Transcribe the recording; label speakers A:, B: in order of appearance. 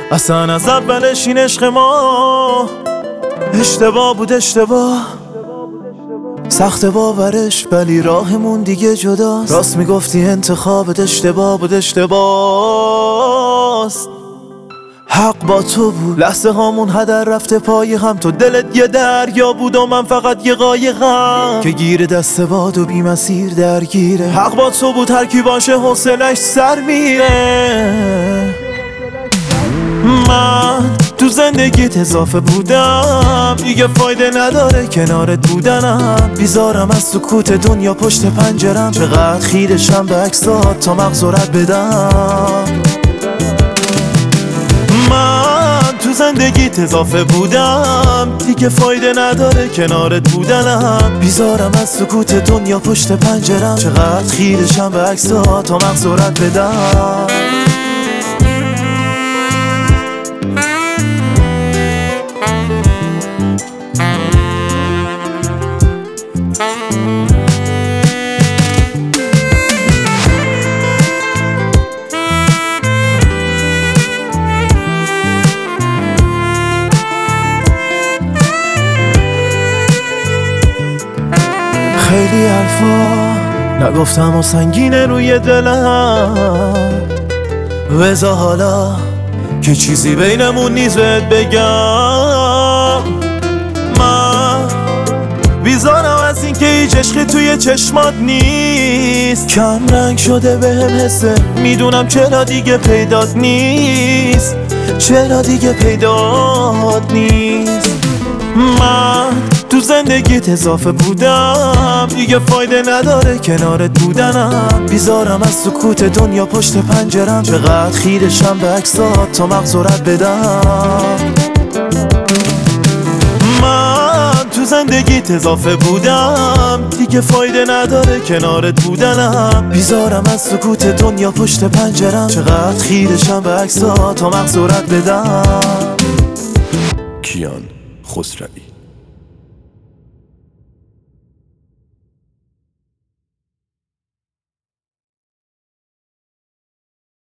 A: اصلا از اولش این عشق ما اشتباه بود، اشتباه سخت باورش ولی راهمون دیگه جداست. راست میگفتی انتخابت اشتباه بود، اشتباهست. حق با تو بود، لحظه هامون هدر رفته پای هم. تو دلت یه دریا بود و من فقط یه قایقم که گیر دست باد و بی مسیر درگیره. حق با تو بود، هر کی باشه حوصلش سر میره. من تو زندگیت اضافه بودم، دیگه فایده نداره کنارت بودنم. بیزارم از سکوت دنیا پشت پنجرم، چقدر خیرشم به عکسات تا مغز رد بدم. من تو زندگیت اضافه بودم، دیگه فایده نداره کنارت بودنم. بیزارم از سکوت دنیا پشت پنجرم، چقدر خیرشم به عکسات تا مغز رد بدم. خیلی حرفا نگفتم و سنگینه روی دلم. بذار حالا که چیزی بینمون نیست بهت بگم. من بیزارم از این که هیچ عشقی توی چشمات نیست. کم رنگ شده بهم حسه، میدونم چرا دیگه پیدات نیست، چرا دیگه پیدات نیست. من تو زندگیت اضافه بودم، دیگه فایده نداره کنارت بودنم. بیزارم از سکوت دنیا پشت پنجرم، چقدر خیرشم به عکسات تا مغز رد بدم. من تو زندگیت اضافه بودم، دیگه فایده نداره کنارت بودنم. بیزارم از سکوت دنیا پشت پنجرم، چقدر خیرشم به عکسات تا مغز رد بدم.
B: کیان خسروی.